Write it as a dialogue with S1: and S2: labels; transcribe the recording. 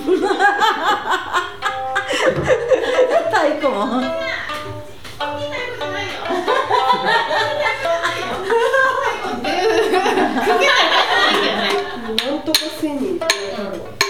S1: 太鼓も
S2: なんとか1000人って言われたの。